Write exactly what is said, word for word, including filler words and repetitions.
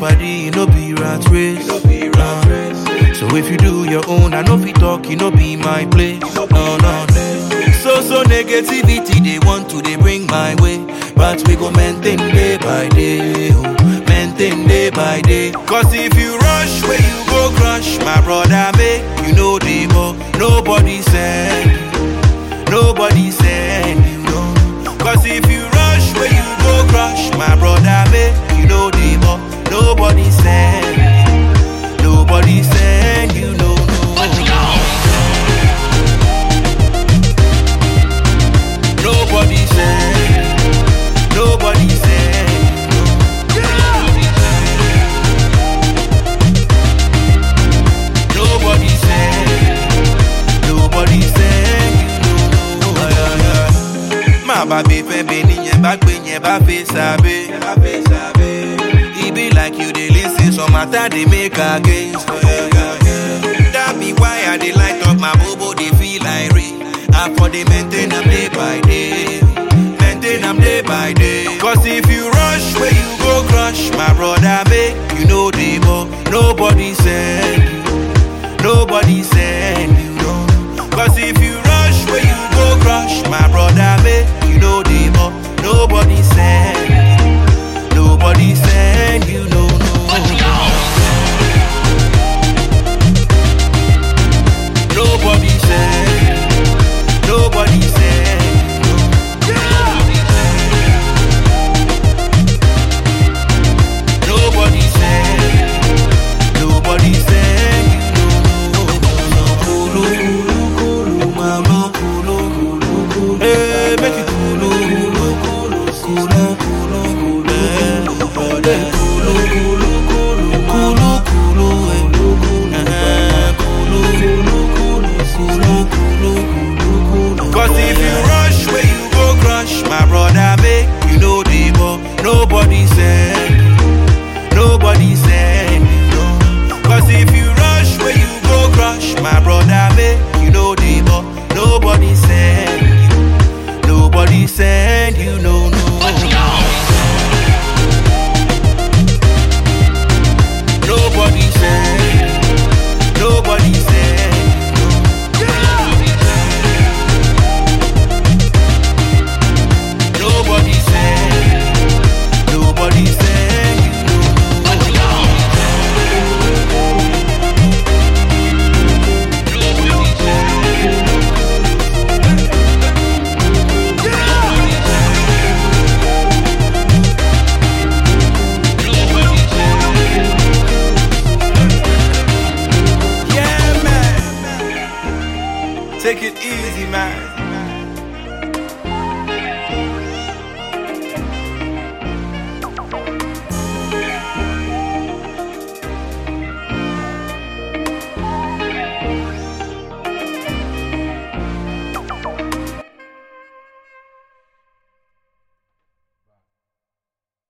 party, no be rat race. Uh, so if you do your own, I know if you talk, you no be my place. No, no. So, so negativity, they want to, they bring my way. But we go maintain day by day, oh, maintain day by day. Cause if you rush, where you go crush, my brother, make you know the more. Nobody send you, nobody send you, no. Cause if you rush, where you go crush, my brother, make you know the more. Nobody send you, nobody send you, no, no. Let's go! Nobody send you, nobody send you, nobody send you, nobody send you, no, no. My baby, baby, nye back when nye baby sabe. It be like you they listen, some matter they make against. That be why I they light up my bobo, they feel like rain. And for the maintain them day by day, maintain them day by day. Cause if you rush, where you go crush, my brother, make you know the more. Nobody send you, nobody send you, no. Cause if you rush, where you go crush, my brother, make you know the more. Nobody send you, nobody send you, no, no. Let's go! Nobody send you. Nobody said no. Nobody said, nobody said no, no. Kulu, kulu, kulu, mama, kulu, kulu, kulu. Hey, make it kulu, kulu, kulu, kulu, kulu, kulu. Hey, kulu, kulu, kulu, kulu, kulu, eh, kulu, kulu, kulu, kulu, kulu. Cause if you rush, where you go crush, my brother, make you know the more. Nobody send you, nobody send you, no. Cause if you rush, where you go crush, my brother, make you know the more. Nobody send you, nobody send you, no, no. Let's go! Nobody send you, nobody send you, nobody send you, nobody send you, Let's go! yeah, man. Take it easy, man.